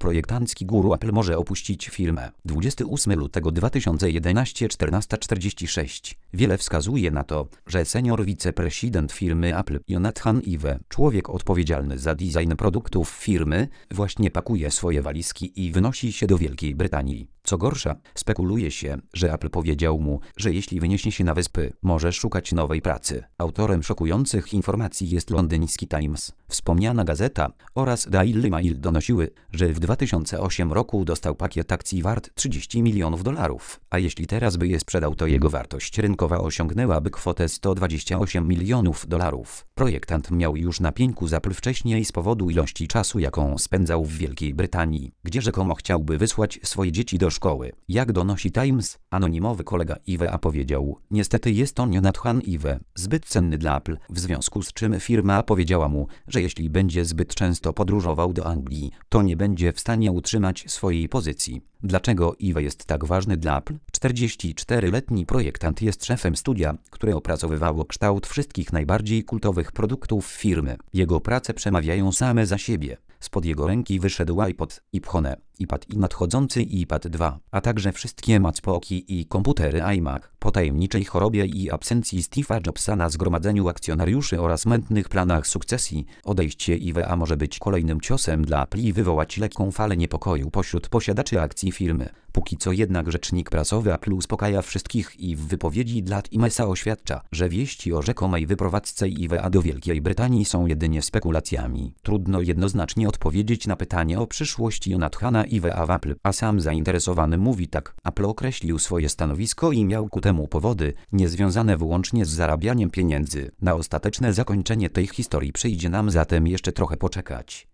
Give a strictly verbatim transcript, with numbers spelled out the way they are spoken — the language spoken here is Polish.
projektancki guru Apple może opuścić firmę. dwudziestego ósmego lutego dwa tysiące jedenastego czternaście czterdzieści sześć. Wiele wskazuje na to, że senior wiceprezydent firmy Apple, Jonathan Ive, człowiek odpowiedzialny za design produktów firmy, właśnie pakuje swoje walizki i wynosi się do Wielkiej Brytanii. Co gorsza, spekuluje się, że Apple powiedział mu, że jeśli wyniesie się na wyspy, może szukać nowej pracy. Autorem szokujących informacji jest londyński Times. Wspomniana gazeta oraz Daily Mail donosiły, że w dwa tysiące ósmym roku dostał pakiet akcji wart trzydzieści milionów dolarów, a jeśli teraz by je sprzedał, to jego wartość rynkowa osiągnęłaby kwotę sto dwadzieścia osiem milionów dolarów. Projektant miał już na pieńku z Apple wcześniej z powodu ilości czasu, jaką spędzał w Wielkiej Brytanii, gdzie rzekomo chciałby wysłać swoje dzieci do szkoły. Jak donosi Times, anonimowy kolega Ive'a powiedział: niestety jest on Jonathan Ive, zbyt cenny dla Apple, w związku z czym firma powiedziała mu, że jeśli będzie zbyt często podróżował do Anglii, to nie będzie w stanie utrzymać swojej pozycji. Dlaczego Ive jest tak ważny dla Apple? czterdzieściczteroletni projektant jest szefem studia, które opracowywało kształt wszystkich najbardziej kultowych produktów firmy. Jego prace przemawiają same za siebie. Spod jego ręki wyszedł iPod, iPhone, iPad i nadchodzący iPad dwa, a także wszystkie MacBooki i komputery iMac. Po tajemniczej chorobie i absencji Steve'a Jobsa na zgromadzeniu akcjonariuszy oraz mętnych planach sukcesji, odejście Ive'a może być kolejnym ciosem dla Apple i wywołać lekką falę niepokoju pośród posiadaczy akcji firmy. Póki co jednak rzecznik prasowy Apple uspokaja wszystkich i w wypowiedzi dla Timesa oświadcza, że wieści o rzekomej wyprowadzce Ive'a do Wielkiej Brytanii są jedynie spekulacjami. Trudno jednoznacznie odpowiedzieć na pytanie o przyszłość Jonathana Ive'a w Apple, a sam zainteresowany mówi tak: Apple określił swoje stanowisko i miał ku temu powody, niezwiązane wyłącznie z zarabianiem pieniędzy. Na ostateczne zakończenie tej historii przyjdzie nam zatem jeszcze trochę poczekać.